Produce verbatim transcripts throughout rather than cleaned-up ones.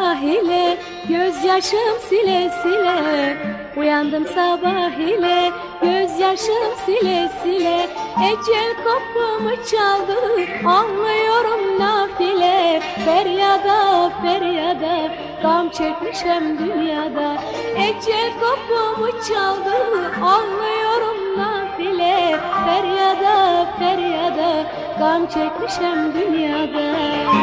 sabah ile gözyaşım sile sile. Uyandım sabah ile gözyaşım sile sile. Ecel kapımı çaldı anlıyorum nafile. Feryada feryada gam çekmişem dünyada. Ecel kapımı çaldı anlıyorum nafile. Feryada feryada gam çekmişem dünyada.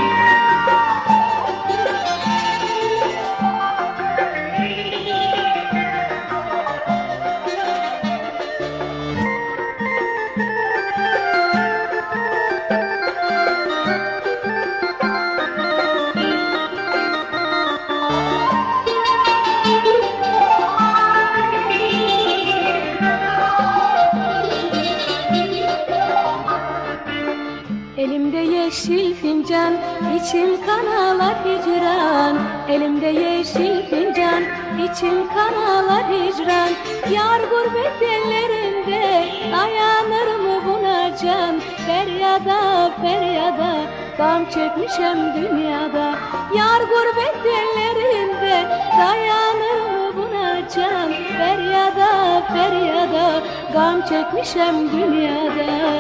Elimde yeşil fincan, içim kan ağlar hicran. Elimde yeşil fincan, içim kan ağlar hicran. Yar gurbet ellerinde, dayanır mı buna can? Feryada, feryada, gam çekmişem dünyada. Yar gurbet ellerinde, dayanır mı buna can? Feryada, feryada, gam çekmişem dünyada.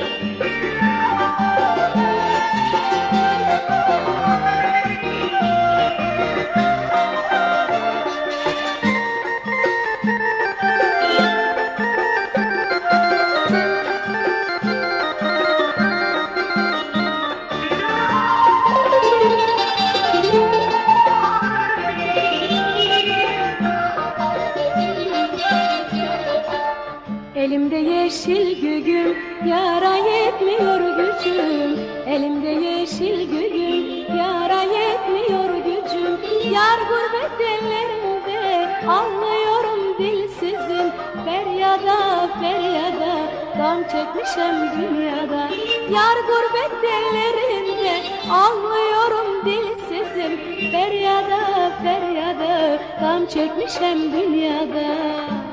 Elimde yeşil gügüm, yara yetmiyor gücüm. Elimde yeşil gügüm, yara yetmiyor gücüm. Yar gurbet ellerinde, anlıyorum dilsizim. Feryada, feryada, gam çekmişem dünyada. Yar gurbet ellerinde, anlıyorum dilsizim. Feryada, feryada, gam çekmişem dünyada.